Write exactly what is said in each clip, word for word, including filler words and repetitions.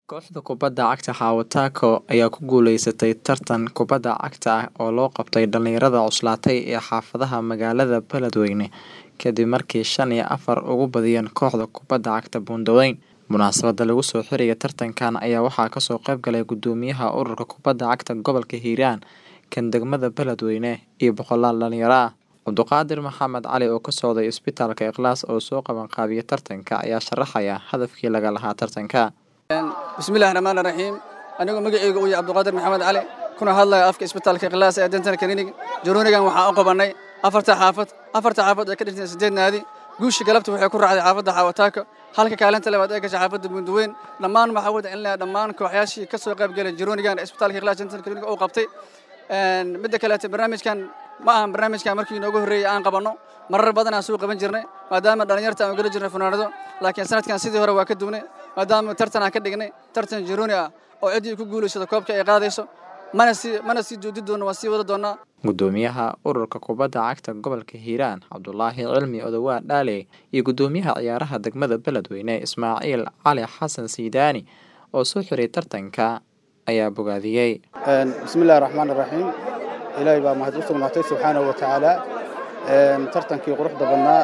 Kooxda kubadda cagta Hawa-Tako ayaa ku guuleysatay tartan kubadda cagta ah oo loo qabtay dhalinyarada cuslaatay ee xaafadaha magaalada Beledweyne kadib markii shan iyo afar uga badiyeen kooxda kubadda cagta Bundaweyn. Munaasabadda lagu soo xiriyay tartankan ayaa waxaa kasoo qayb galay gudoomiyaha ururka kubadda cagta gobolka Hiiraan kan degmada Beledweyne iyo boqolaal dhalinyaro ah. Cabduqaadir Maxamed Cali oo ka socday isbitaalka Ikhlaas oo soo qaban qaabiyay tartanka ayaa sharaxaya hadafkii laga lahaa tartanka. bismillaahir rahmaanir rahiim anigu magacaygu uu yahay Cabduqaadir Maxamed Cali kuna hadlaya afka isbitaalka Ikhlaas ee Dental Clinic. Jaroonigan waxa uu qabanay afarta xaafad afarta xaafad ee ka dhigtay sideed naadi. guusha galabta waxay ku raacday xaafadda Hawa-Tako halka kaalinta labaad ee gashay xaafadda Bundaweyn. dhammaan waxa wada in la dhammaan kooxayaashii ka soo qayb galay Jaroonigan isbitaalka Ikhlaas Dental Clinic oo qabtay een mid kale ee barnaamijkan ma aha barnaamijkan markii inoogu horeeyay aan qabano marar badan aan soo qaban jirnay maadaama dhalinyarta aan ugala jirnay funaanado laakiin sanadkan sidii hore waa ka duwnay maadaama tartan aan ka dhignay tartan Jarooni ah oo cidii ku guuleysado koobka ay qaadayso mana si mana si joodi doono waa si wada doona. Gudoomiyaha ururka kubadda cagta gobolka Hiiraan Cabdullaahi Cilmi Odawaa Dhaale iyo gudoomiyaha ciyaaraha degmada Beledweyne Ismaaciil Cali Xasan Siidaani oo soo xiray tartanka ayaa bogaadiyay. bismillaahir rahmaanir rahiim ilaahay baa mahad u sugnaatay subxaanahu wa ta'aala tartankii quruxda badnaa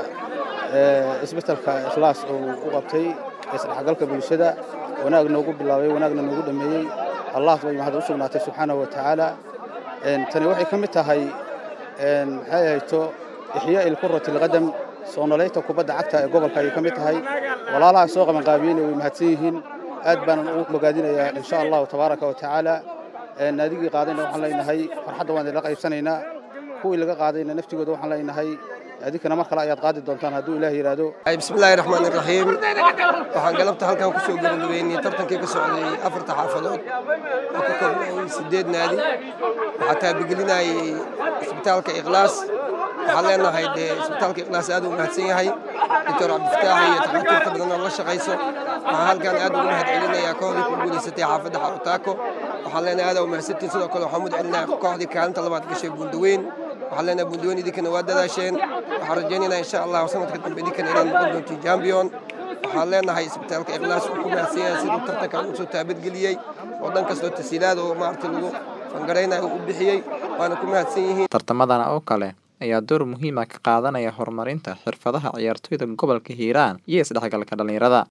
ee isbitaalka Ikhlaas oo u qabtay isdhexgalka bulshada wanaag noogu bilaabay wanaagna noogu dhameeyay Allah way mahad u sugnaatay subxaanahu wa ta'aala tani waxay kamid tahay een maxay hayto ihya il qurrat al qadam soonaleeyta kubadda cagta ee gobolka ay kamid tahay walaalaha soo qaban qaabiyeen way mahadsan yihiin aad baan u bogaadinayaa insha Allah tabaaraka wa ta'aala naadigii qaadayna waxaan leenahay farxadda waan la qaybsanaynaa kuwii laga qaadayna naftigooda waxaan leenahay adikana mar kale ayaad qaadi doontaan hadduu Ilaahay yiraahdo. bismillaahir rahmaanir rahiim waxaan galabta halkan ku soo gabagabeynay tartankii ka socday afarta xaafadood oo ka kooban sideed naadi waxa taabigelinay isbitaalka Ikhlaas waxaan leenahay isbitaalka Ikhlaas aad u mahadsan yahay Dr. Cabdifataax iyo takhaatiirta badan oo la shaqeyso waxaan halkan aad ugu mahadcelinayaa kooxdii ku guuleysatay xaafadda Hawa-Tako waxaan leenahay aad u mahadsantiin sidoo kale waxaan mudcelinayaa kooxdii kaalinta labaad gashay Bundaweyn waxaan leenahay Bundaweyn idinkana waa dadaasheen waxaan rajaynaynaa insha Allah sanadka dambe idinkana inaan noqon doonto champion waxaan leenahay isbitaalka Ikhlaas uu ku mahadsan yahay sidoo tartanka uu soo taabadgeliyay oo dhan kasta tasiilaad oo maartay lagu fangareynayo u bixiyay waana ku mahadsan yihiin. Tartamadan oo kale ayaa door muhiim ah ka qaadanaya horumarinta xirfadaha ciyaartoyda gobolka Hiiraan iyo isdhexgalka dhalinyarada.